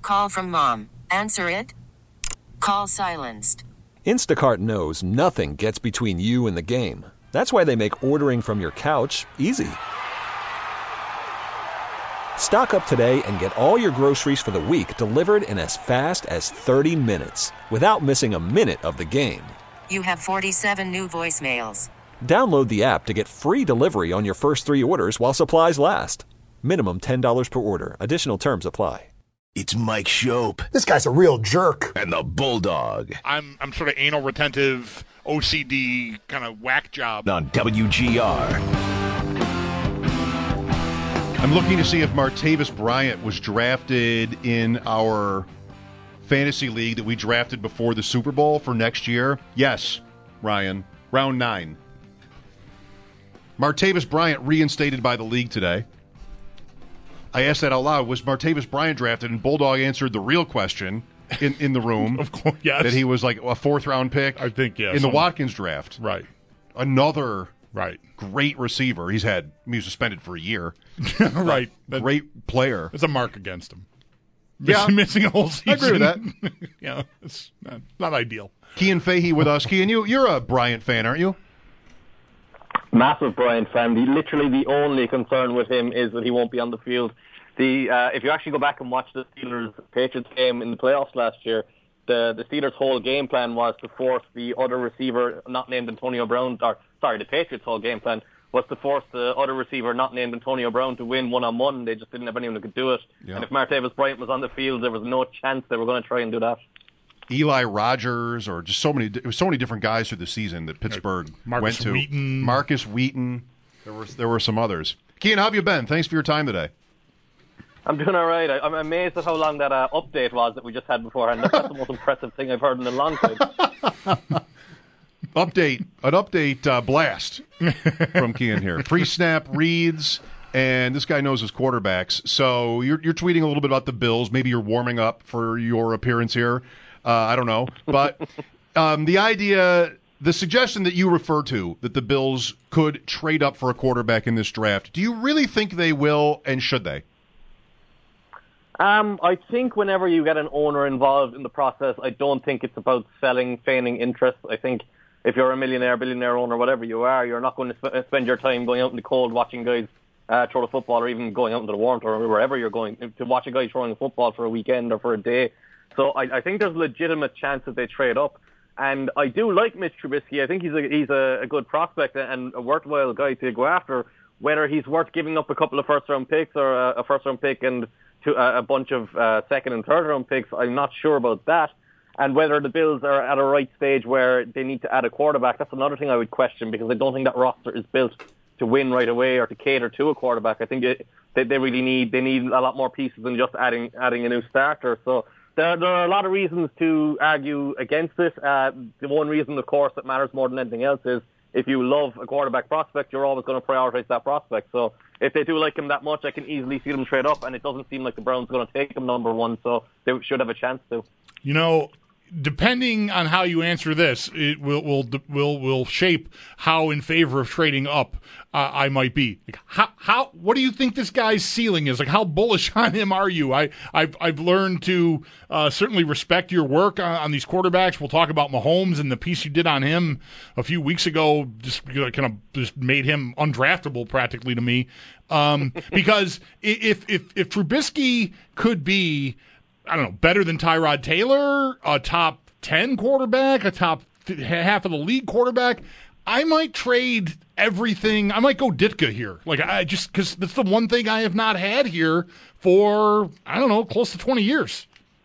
Call from mom. Answer it. Call silenced. Instacart knows nothing gets between you and the game. That's why they make ordering from your couch easy. Stock up today and get all your groceries for the week delivered in as fast as 30 minutes without missing a minute of the game. You have 47 new voicemails. Download the app to get free delivery on your first 3 orders while supplies last. Minimum $10 per order. Additional terms apply. It's Mike Shope. This guy's a real jerk. And the Bulldog. I'm sort of anal retentive, OCD kind of whack job. On WGR. I'm looking to see if Martavis Bryant was drafted in our fantasy league that we drafted before the Super Bowl for next year. Yes, Ryan. Round 9. Martavis Bryant reinstated by the league today. I asked that out loud. Was Martavis Bryant drafted? And Bulldog answered the real question in the room. Of course, yes. That he was like a 4th-round pick. I think, yes. In the Watkins draft. Right. Another right. Great receiver. He was suspended for a year. Right. Great player. It's a mark against him. Yeah. Missing a whole season. I agree with that. Yeah, it's not ideal. Kean Fahey with us. Kean, you're a Bryant fan, aren't you? Massive Bryant fan. Literally the only concern with him is that he won't be on the field. If you actually go back and watch the Steelers-Patriots game in the playoffs last year, the Steelers' whole game plan was to force the other receiver not named Antonio Brown, the Patriots' whole game plan was to force the other receiver not named Antonio Brown to win one-on-one. They just didn't have anyone who could do it. Yeah. And if Martavis Bryant was on the field, there was no chance they were going to try and do that. Eli Rogers, or just so many different guys through the season that Pittsburgh went to. Wheaton. Marcus Wheaton. There were some others. Kean, how have you been? Thanks for your time today. I'm doing all right. I'm amazed at how long that update was that we just had beforehand. That's the most impressive thing I've heard in a long time. An update blast from Kean here. Pre-snap reads, and this guy knows his quarterbacks. So you're tweeting a little bit about the Bills. Maybe you're warming up for your appearance here. I don't know. But the suggestion that you refer to, that the Bills could trade up for a quarterback in this draft, do you really think they will, and should they? I think whenever you get an owner involved in the process, I don't think it's about feigning interest. I think if you're a millionaire, billionaire owner, whatever you are, you're not going to spend your time going out in the cold watching guys throw the football, or even going out into the warmth or wherever you're going to watch a guy throwing a football for a weekend or for a day. So I think there's a legitimate chance that they trade up. And I do like Mitch Trubisky. I think he's a good prospect and a worthwhile guy to go after. Whether he's worth giving up a couple of first-round picks or a first-round pick and to a bunch of second- and third-round picks, I'm not sure about that. And whether the Bills are at a right stage where they need to add a quarterback, that's another thing I would question, because I don't think that roster is built to win right away or to cater to a quarterback. I think they really need a lot more pieces than just adding a new starter. So there are a lot of reasons to argue against this. The one reason, of course, that matters more than anything else is if you love a quarterback prospect, you're always going to prioritize that prospect. So if they do like him that much, I can easily see them trade up, and it doesn't seem like the Browns are going to take him number one, so they should have a chance to. You know, depending on how you answer this, it will shape how in favor of trading up I might be. Like, how what do you think this guy's ceiling is? Like, how bullish on him are you? I've learned to certainly respect your work on these quarterbacks. We'll talk about Mahomes and the piece you did on him a few weeks ago. Just kind of just made him undraftable practically to me. Because if Trubisky could be, I don't know, better than Tyrod Taylor, a top 10 quarterback, a top half of the league quarterback, I might trade everything. I might go Ditka here. Like, because that's the one thing I have not had here for, I don't know, close to 20 years.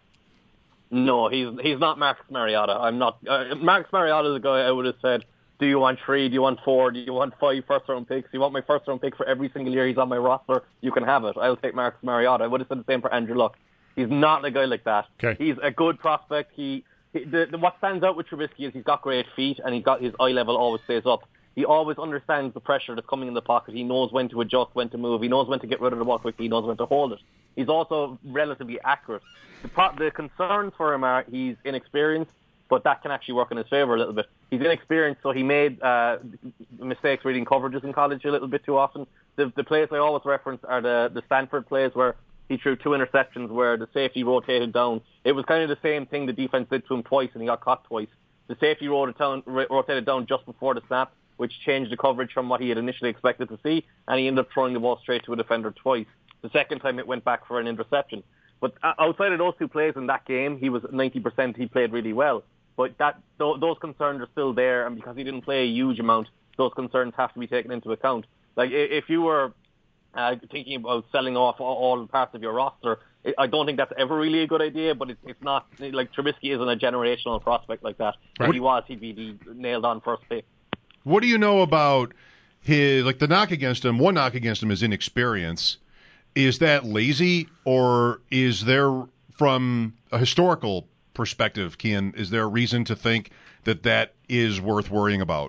No, he's not Marcus Mariota. I'm not. Marcus Mariota is a guy I would have said, do you want 3, do you want 4, do you want 5 first-round picks? Do you want my first-round pick for every single year he's on my roster? You can have it. I'll take Marcus Mariota. I would have said the same for Andrew Luck. He's not a guy like that. Okay. He's a good prospect. What stands out with Trubisky is he's got great feet, and he's got his eye level always stays up. He always understands the pressure that's coming in the pocket. He knows when to adjust, when to move. He knows when to get rid of the ball quickly. He knows when to hold it. He's also relatively accurate. The concerns for him are he's inexperienced, but that can actually work in his favor a little bit. He's inexperienced, so he made mistakes reading coverages in college a little bit too often. The plays I always reference are the Stanford plays where he threw 2 interceptions where the safety rotated down. It was kind of the same thing the defense did to him twice, and he got caught twice. The safety rotated down just before the snap, which changed the coverage from what he had initially expected to see, and he ended up throwing the ball straight to a defender twice. The second time it went back for an interception. But outside of those 2 plays in that game, he was 90%, he played really well. But those concerns are still there, and because he didn't play a huge amount, those concerns have to be taken into account. Like, if you were thinking about selling off all parts of your roster, I don't think that's ever really a good idea, but it's not, like, Trubisky isn't a generational prospect like that. Right. If he was, he'd be nailed on first pick. What do you know about his, like, the knock against him? One knock against him is inexperience. Is that lazy, or is there, from a historical perspective, Kian, is there a reason to think that is worth worrying about?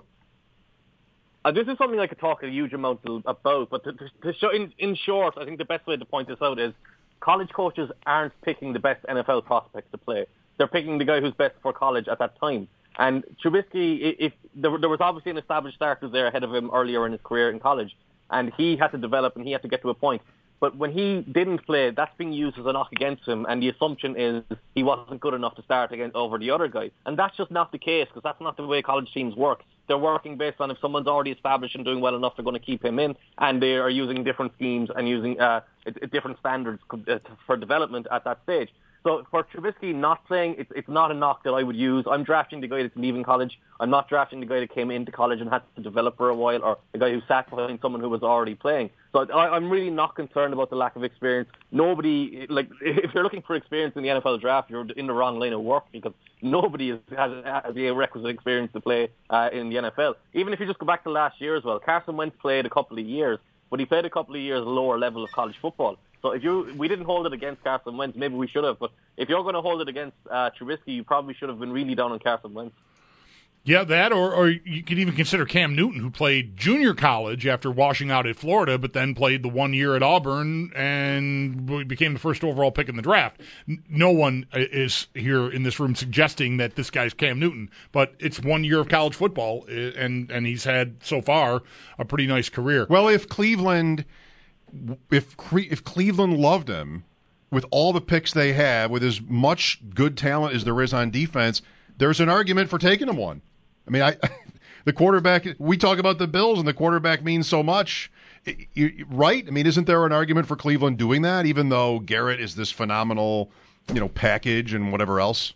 This is something I could talk a huge amount about, but to show, in short, I think the best way to point this out is college coaches aren't picking the best NFL prospects to play. They're picking the guy who's best for college at that time. And Trubisky, if there was obviously an established starter there ahead of him earlier in his career in college, and he had to develop and he had to get to a point. But when he didn't play, that's being used as a knock against him, and the assumption is he wasn't good enough to start over the other guy. And that's just not the case, because that's not the way college teams work. They're working based on if someone's already established and doing well enough, they're going to keep him in, and they are using different schemes and using different standards for development at that stage. So for Trubisky not playing, it's not a knock that I would use. I'm drafting the guy that's leaving college. I'm not drafting the guy that came into college and had to develop for a while, or the guy who sat behind someone who was already playing. So I'm really not concerned about the lack of experience. Nobody, like, if you're looking for experience in the NFL draft, you're in the wrong line of work, because nobody has the requisite experience to play in the NFL. Even if you just go back to last year as well, Carson Wentz played a couple of years, but he played a couple of years lower level of college football. So we didn't hold it against Carson Wentz, maybe we should have, but if you're going to hold it against Trubisky, you probably should have been really down on Carson Wentz. Yeah, that, or you could even consider Cam Newton, who played junior college after washing out at Florida, but then played the 1 year at Auburn and became the first overall pick in the draft. No one is here in this room suggesting that this guy's Cam Newton, but it's 1 year of college football, and he's had, so far, a pretty nice career. Well, if Cleveland loved him, with all the picks they have, with as much good talent as there is on defense, there's an argument for taking him one. I mean, the quarterback, we talk about the Bills, and the quarterback means so much, right? I mean, isn't there an argument for Cleveland doing that, even though Garrett is this phenomenal, package and whatever else?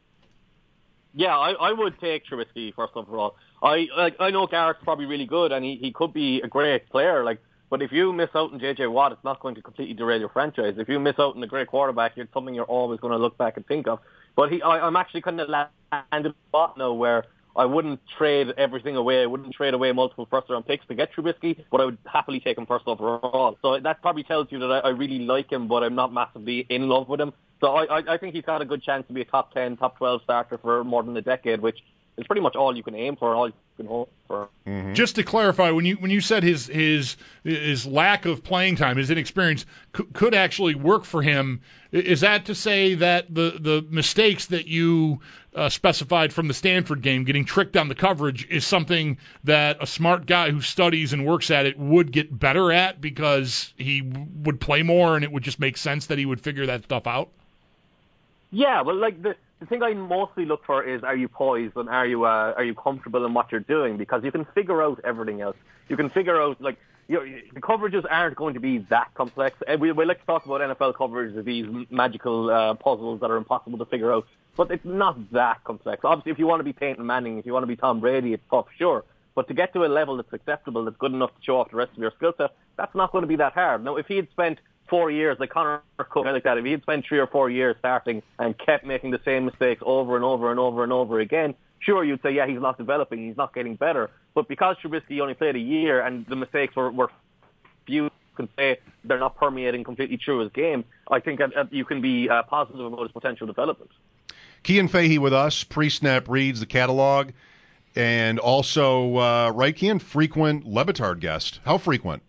Yeah, I would take Trubisky first overall. I know Garrett's probably really good, and he could be a great player, but if you miss out on J.J. Watt, it's not going to completely derail your franchise. If you miss out on a great quarterback, it's something you're always going to look back and think of. But I'm actually kind of landed spot now where I wouldn't trade everything away. I wouldn't trade away multiple first-round picks to get Trubisky, but I would happily take him first overall. So that probably tells you that I really like him, but I'm not massively in love with him. So I think he's got a good chance to be a top 10, top 12 starter for more than a decade, which is pretty much all you can aim for, all you can hope for. Mm-hmm. Just to clarify, when you said his lack of playing time, his inexperience could actually work for him, is that to say that the mistakes that you specified from the Stanford game, getting tricked on the coverage, is something that a smart guy who studies and works at it would get better at because he would play more and it would just make sense that he would figure that stuff out? Yeah, well, the thing I mostly look for is, are you poised and are you comfortable in what you're doing? Because you can figure out everything else. You can figure out, the coverages aren't going to be that complex. We like to talk about NFL coverage as these magical puzzles that are impossible to figure out. But it's not that complex. Obviously, if you want to be Peyton Manning, if you want to be Tom Brady, it's tough, sure. But to get to a level that's acceptable, that's good enough to show off the rest of your skill set, that's not going to be that hard. Now, if he had spent 4 years, like Connor Cook, like that, if he had spent 3 or 4 years starting and kept making the same mistakes over and over and over and over again, sure, you'd say, yeah, he's not developing, he's not getting better. But because Trubisky only played a year and the mistakes were few, you can say they're not permeating completely through his game, I think you can be positive about his potential development. Kian Fahey with us, pre-snap reads the catalog, and also, right, Kian, frequent Le Batard guest. How frequent?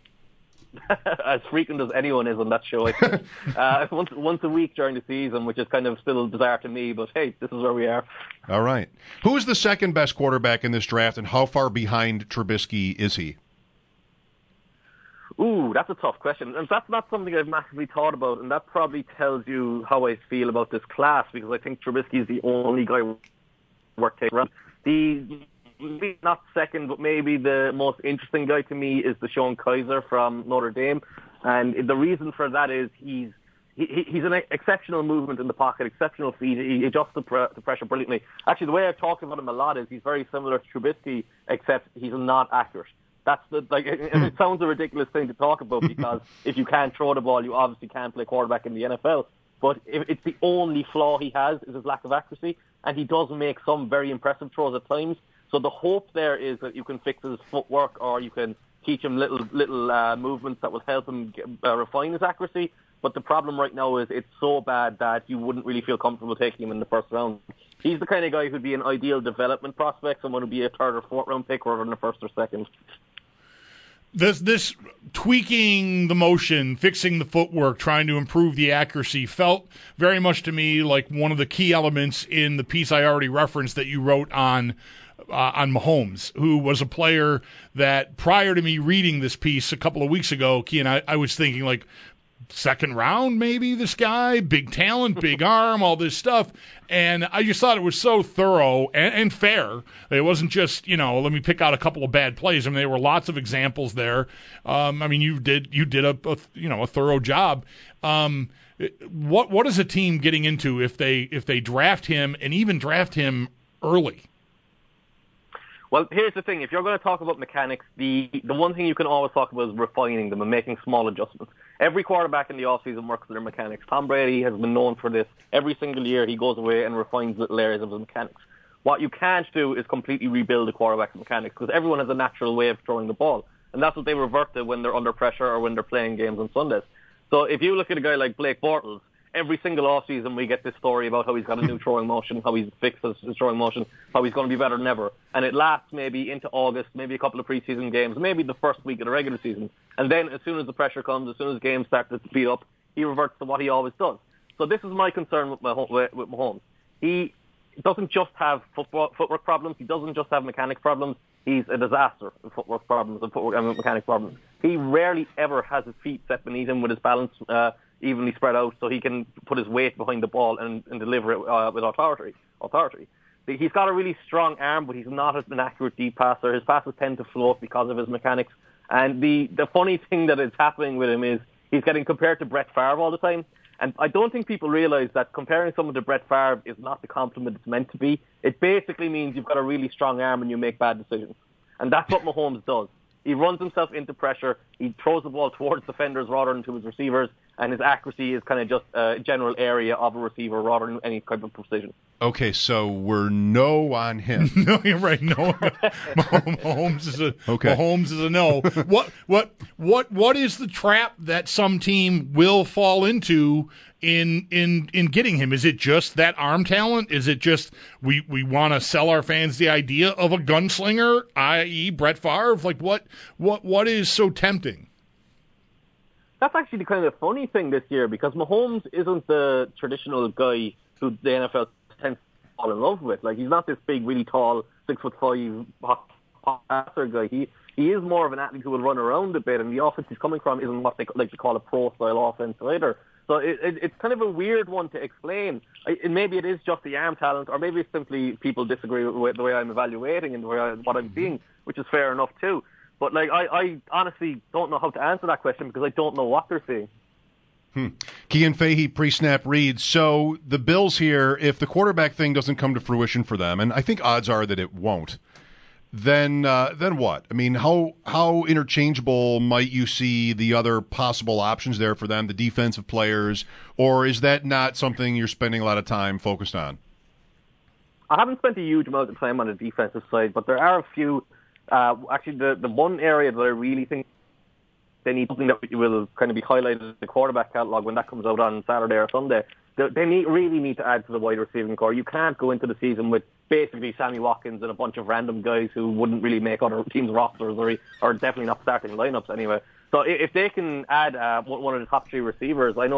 As frequent as anyone is on that show, I think. Once a week during the season, which is kind of still bizarre to me, but hey, this is where we are. All right. Who is the second best quarterback in this draft, and how far behind Trubisky is he? Ooh, that's a tough question. And that's not something I've massively thought about, and that probably tells you how I feel about this class, because I think Trubisky is the only guy worth taking around. Maybe not second, but maybe the most interesting guy to me is Deshaun Kaiser from Notre Dame. And the reason for that is he's an exceptional movement in the pocket, exceptional feet. He adjusts the pressure brilliantly. Actually, the way I've talked about him a lot is he's very similar to Trubisky, except he's not accurate. That's and it sounds a ridiculous thing to talk about, because if you can't throw the ball, you obviously can't play quarterback in the NFL. But it's the only flaw he has is his lack of accuracy, and he does make some very impressive throws at times. So the hope there is that you can fix his footwork, or you can teach him little movements that will help him refine his accuracy. But the problem right now is it's so bad that you wouldn't really feel comfortable taking him in the first round. He's the kind of guy who'd be an ideal development prospect, someone who'd be a third or fourth round pick rather than a first or second. This tweaking the motion, fixing the footwork, trying to improve the accuracy felt very much to me like one of the key elements in the piece I already referenced that you wrote on Mahomes, who was a player that prior to me reading this piece a couple of weeks ago, Key and I was thinking like, second round, maybe, this guy, big talent, big arm, all this stuff. And I just thought it was so thorough and fair. It wasn't just, let me pick out a couple of bad plays. I mean, there were lots of examples there. You did a thorough job. What is a team getting into if they draft him, and even draft him early? Well, here's the thing. If you're going to talk about mechanics, the one thing you can always talk about is refining them and making small adjustments. Every quarterback in the offseason works with their mechanics. Tom Brady has been known for this. Every single year he goes away and refines little areas of his mechanics. What you can't do is completely rebuild a quarterback's mechanics, because everyone has a natural way of throwing the ball. And that's what they revert to when they're under pressure or when they're playing games on Sundays. So if you look at a guy like Blake Bortles, every single offseason we get this story about how he's got a new throwing motion, how he's fixed his throwing motion, how he's going to be better than ever. And it lasts maybe into August, maybe a couple of preseason games, maybe the first week of the regular season. And then as soon as the pressure comes, as soon as games start to speed up, he reverts to what he always does. So this is my concern with Mahomes. He doesn't just have footwork problems. He doesn't just have mechanics problems. He's a disaster in footwork problems and mechanics problems. He rarely ever has his feet set beneath him with his balance evenly spread out, so he can put his weight behind the ball and deliver it with authority. He's got a really strong arm, but he's not an accurate deep passer. His passes tend to float because of his mechanics. And the funny thing that is happening with him is he's getting compared to Brett Favre all the time. And I don't think people realize that comparing someone to Brett Favre is not the compliment it's meant to be. It basically means you've got a really strong arm and you make bad decisions. And that's what Mahomes does. He runs himself into pressure. He throws the ball towards defenders rather than to his receivers, and his accuracy is kind of just a general area of a receiver rather than any type of precision. Okay, so we're no on him. No, you're right. No, Mahomes is a Mahomes is a no. What is the trap that some team will fall into in getting him? Is it just that arm talent? Is it just we want to sell our fans the idea of a gunslinger, i.e. Brett Favre? Like what is so tempting? That's actually the kind of funny thing this year, because Mahomes isn't the traditional guy who the NFL tends to fall in love with. Like, he's not this big, really tall, 6'5" passer guy. He is more of an athlete who will run around a bit, and the offense he's coming from isn't what they like to call a pro-style offense either. So it's kind of a weird one to explain. Maybe it is just the arm talent, or maybe it's simply people disagree with the way I'm evaluating and what I'm seeing, which is fair enough too. But I honestly don't know how to answer that question, because I don't know what they're seeing. Cian Fahey, pre-snap reads, so the Bills here, if the quarterback thing doesn't come to fruition for them, and I think odds are that it won't, then what? I mean, how interchangeable might you see the other possible options there for them, the defensive players, or is that not something you're spending a lot of time focused on? I haven't spent a huge amount of time on the defensive side, but there are a few. Actually, the one area that I really think they need something that will kind of be highlighted in the quarterback catalog when that comes out on Saturday or Sunday. They really need to add to the wide receiving core. You can't go into the season with basically Sammy Watkins and a bunch of random guys who wouldn't really make other teams' rosters or definitely not starting lineups anyway. So if they can add one of the top three receivers, I know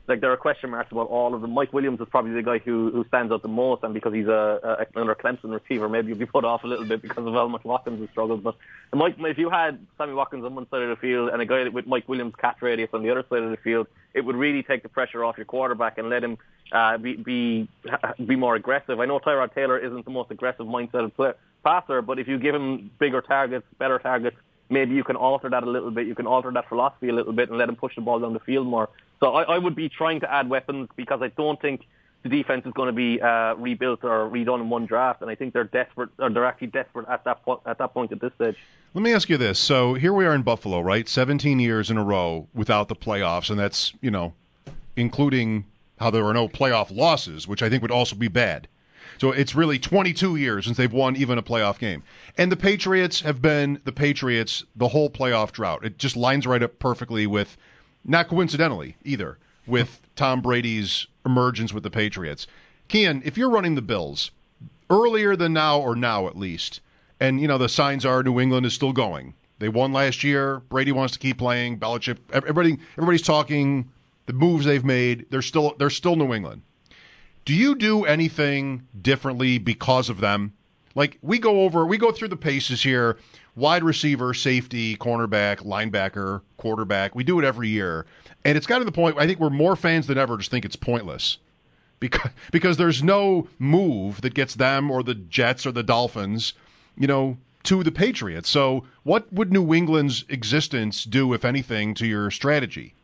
like there are question marks about all of them. Mike Williams is probably the guy who stands out the most, and because he's another Clemson receiver, maybe you'll be put off a little bit because of how much Watkins has struggled. But if you had Sammy Watkins on one side of the field and a guy with Mike Williams' catch radius on the other side of the field, it would really take the pressure off your quarterback and let him be more aggressive. I know Tyrod Taylor isn't the most aggressive mindset passer, but if you give him bigger targets, better targets, maybe you can alter that a little bit. You can alter that philosophy a little bit and let him push the ball down the field more. So I would be trying to add weapons because I don't think the defense is going to be rebuilt or redone in one draft, and I think they're desperate, or they're actually desperate at that point at this stage. Let me ask you this. So here we are in Buffalo, right? 17 years in a row without the playoffs, and that's, including how there were no playoff losses, which I think would also be bad. So it's really 22 years since they've won even a playoff game. And the Patriots have been the Patriots the whole playoff drought. It just lines right up perfectly with, not coincidentally either, with Tom Brady's emergence with the Patriots. Kian, if you're running the Bills, earlier than now, or now at least, and the signs are New England is still going. They won last year. Brady wants to keep playing. Belichick, everybody's talking the moves they've made. They're still New England. Do you do anything differently because of them? Like we go through the paces here: wide receiver, safety, cornerback, linebacker, quarterback. We do it every year, and it's gotten to the point I think we're more fans than ever just think it's pointless because there's no move that gets them or the Jets or the Dolphins, to the Patriots. So what would New England's existence do, if anything, to your strategy?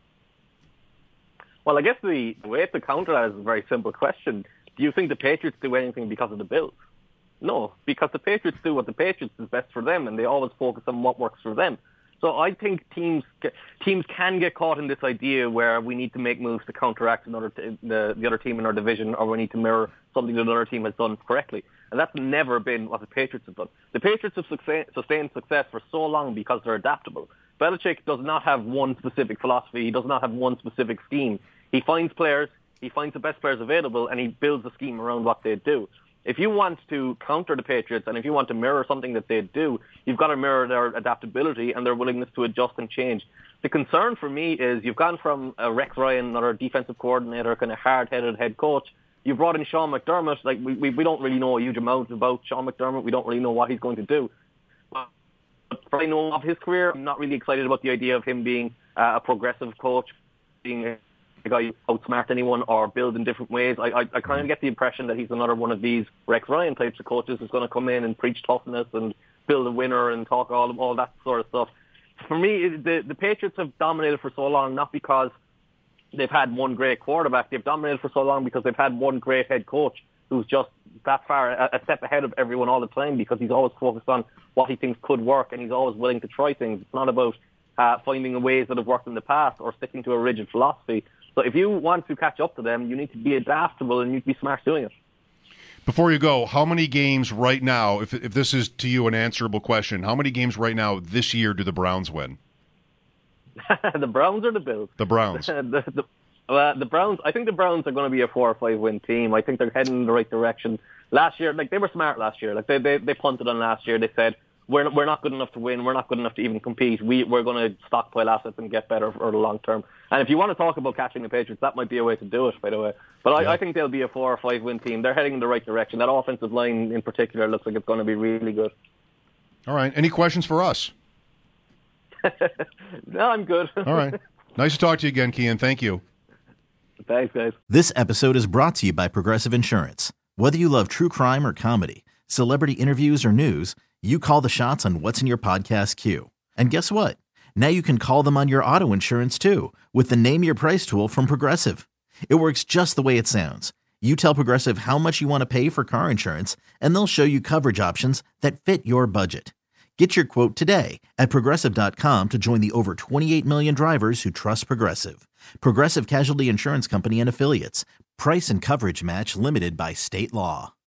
Well, I guess the way to counter that is a very simple question. Do you think the Patriots do anything because of the Bills? No, because the Patriots do what the Patriots is best for them, and they always focus on what works for them. So I think teams can get caught in this idea where we need to make moves to counteract the other team in our division, or we need to mirror something that another team has done correctly. And that's never been what the Patriots have done. The Patriots have sustained success for so long because they're adaptable. Belichick does not have one specific philosophy. He does not have one specific scheme. He finds players, he finds the best players available, and he builds a scheme around what they do. If you want to counter the Patriots and if you want to mirror something that they do, you've got to mirror their adaptability and their willingness to adjust and change. The concern for me is you've gone from Rex Ryan, another defensive coordinator, kind of hard-headed head coach. You brought in Sean McDermott. Like we don't really know a huge amount about Sean McDermott. We don't really know what he's going to do. But I know of his career, I'm not really excited about the idea of him being a progressive coach, being a guy who outsmart anyone or build in different ways. I kind of get the impression that he's another one of these Rex Ryan types of coaches who's going to come in and preach toughness and build a winner and talk all that sort of stuff. For me, the Patriots have dominated for so long, not because they've had one great quarterback. They've dominated for so long because they've had one great head coach who's just that far a step ahead of everyone all the time, because he's always focused on what he thinks could work and he's always willing to try things. It's not about finding ways that have worked in the past or sticking to a rigid philosophy. So if you want to catch up to them, you need to be adaptable and you need to be smart doing it. Before you go, how many games right now, if this is to you an answerable question, how many games right now this year do the Browns win? The Browns or the Bills? The Browns. The Browns, I think the Browns are going to be a 4 or 5 win team. I think they're heading in the right direction. Last year, they were smart last year. They punted on last year. They said, we're not good enough to win. We're not good enough to even compete. We're going to stockpile assets and get better for the long term. And if you want to talk about catching the Patriots, that might be a way to do it, by the way. But I think they'll be a 4 or 5 win team. They're heading in the right direction. That offensive line in particular looks like it's going to be really good. All right. Any questions for us? No, I'm good. All right. Nice to talk to you again, Kian. Thank you. Thanks, guys. This episode is brought to you by Progressive Insurance. Whether you love true crime or comedy, celebrity interviews or news, you call the shots on what's in your podcast queue. And guess what? Now you can call them on your auto insurance too with the Name Your Price tool from Progressive. It works just the way it sounds. You tell Progressive how much you want to pay for car insurance, and they'll show you coverage options that fit your budget. Get your quote today at Progressive.com to join the over 28 million drivers who trust Progressive. Progressive Casualty Insurance Company and Affiliates. Price and coverage match limited by state law.